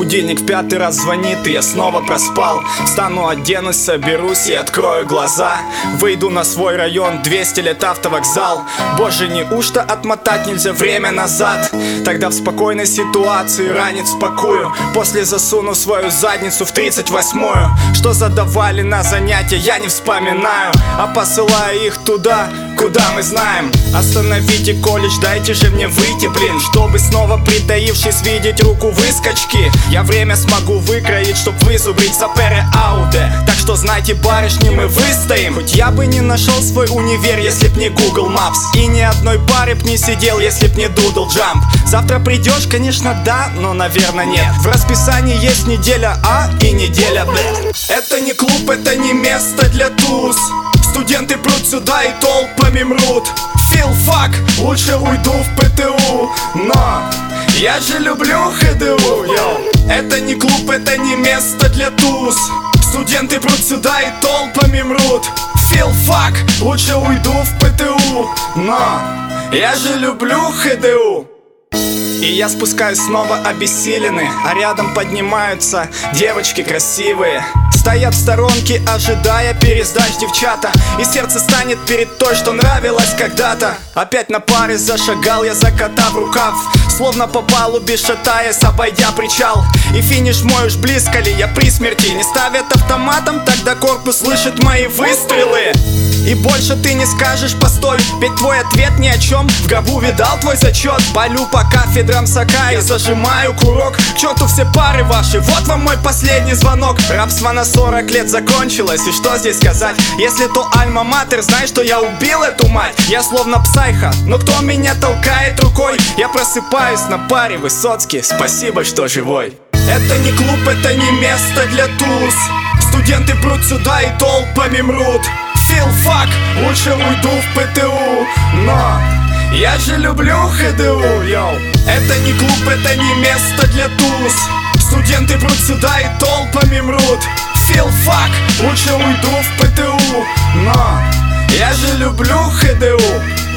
Будильник в 5-й раз звонит, и я снова проспал. Встану, оденусь, соберусь и открою глаза. Выйду на свой район, 200 лет автовокзал. Боже, неужто отмотать нельзя время назад? Тогда в спокойной ситуации ранец спакую. После засуну свою задницу в 38-ю. Что задавали на занятия, я не вспоминаю, а посылаю их туда, куда мы знаем. Остановите колледж, дайте же мне выйти, блин, чтобы снова притаившись видеть руку выскочки. Я время смогу выкроить, чтоб вызубрить сапере ауде. Так что знайте, барышни, мы выстоим. Хоть я бы не нашел свой универ, если б не Google Maps, и ни одной пары б не сидел, если б не Doodle Jump. Завтра придешь, конечно, да, но, наверное, нет. В расписании есть неделя А и неделя Б. Это не клуб, это не место для туз. Студенты прут сюда и толпами мрут. Филфак, лучше уйду в ПТУ. Но я же люблю ХДУ, йоу. Это не клуб, это не место для туз. Студенты прут сюда и толпами мрут. Филфак, лучше уйду в ПТУ. Но я же люблю ХДУ. И я спускаюсь снова обессиленный, а рядом поднимаются девочки красивые. Стоят в сторонке, ожидая пересдач девчата. И сердце станет перед той, что нравилось когда-то. Опять на паре зашагал я, закатав рукав, словно по палубе шатаясь, обойдя причал. И финиш мой уж близко ли, я при смерти. Не ставят автоматом, тогда корпус слышит мои выстрелы. И больше ты не скажешь постой, ведь твой ответ ни о чем. В гробу видал твой зачет. Палю по кафедрам сока и зажимаю курок. К черту все пары ваши, вот вам мой последний звонок. Рабство на 40 лет закончилось, и что здесь сказать? Если то альма-матер, знай, что я убил эту мать. Я словно псайха, но кто меня толкает рукой? Я просыпаюсь на паре, Высоцкий, спасибо, что живой. Это не клуб, это не место для туз. Студенты прут сюда и толпами мрут. Филфак, лучше уйду в ПТУ. Но я же люблю ХДУ, йоу. Это не клуб, это не место для туз. Студенты прут сюда и толпами мрут. Филфак, лучше уйду в ПТУ. Но я же люблю ХДУ.